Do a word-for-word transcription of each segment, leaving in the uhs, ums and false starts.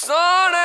सोने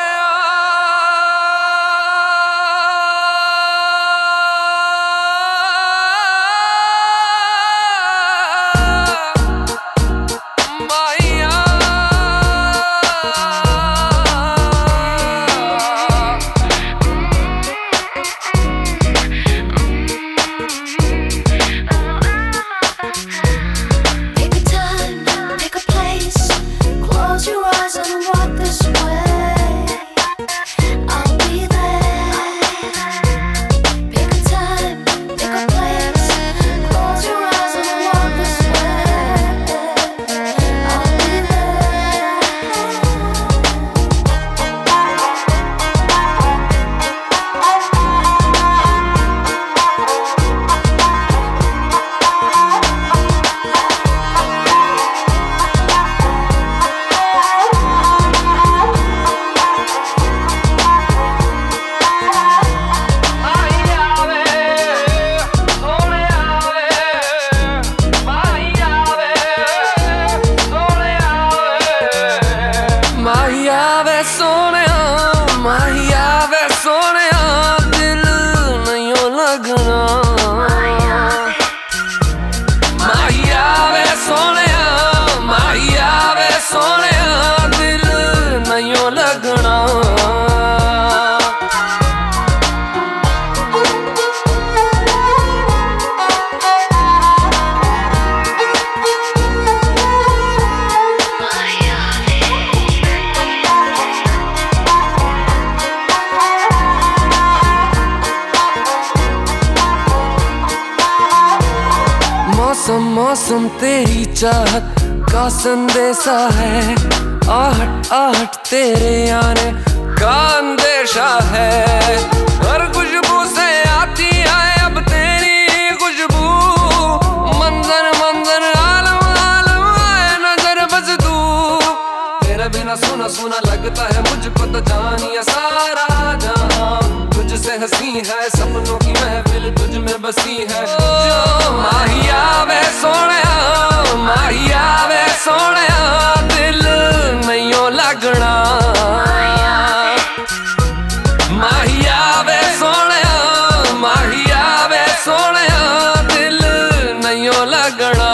मौसम मौसम तेरी चाहत का संदेशा है, आहट आहट तेरे आने का अंदेशा है। हर खुशबू से आती है अब तेरी खुशबू, मंजर मंजर आलम आलम आए नजर बस तू। तेरे बिना सुना सुना लगता है मुझको तो जानिए सारा जहां, तुझसे हंसी है सपनों की महफिल तुझ में बसी है। माहिया वे सोनिया माहिया वे सोनिया दिल नहीं लगना, माहिया वे सोनिया माहिया वे सोनिया दिल नहीं लगना।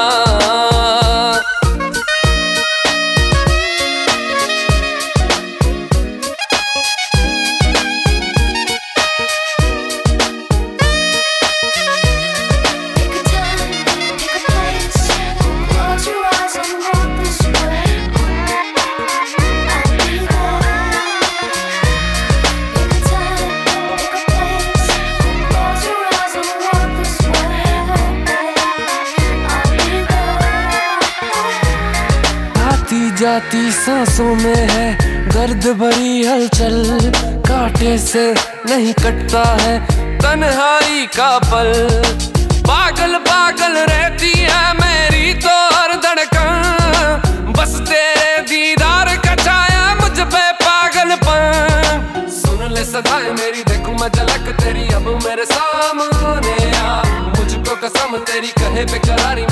जाती सांसों में है दर्द भरी हलचल, कांटे से नहीं कटता है तन्हाई का पल। पागल पागल रहती है मेरी तो हर धड़कन, बस तेरे दीदार का छाया मुझ पे पागलपन। सुन ले सदाएं मेरी देखूं मैं झलक तेरी अब मेरे सामने आ, मुझको कसम तेरी कहे बेकरारी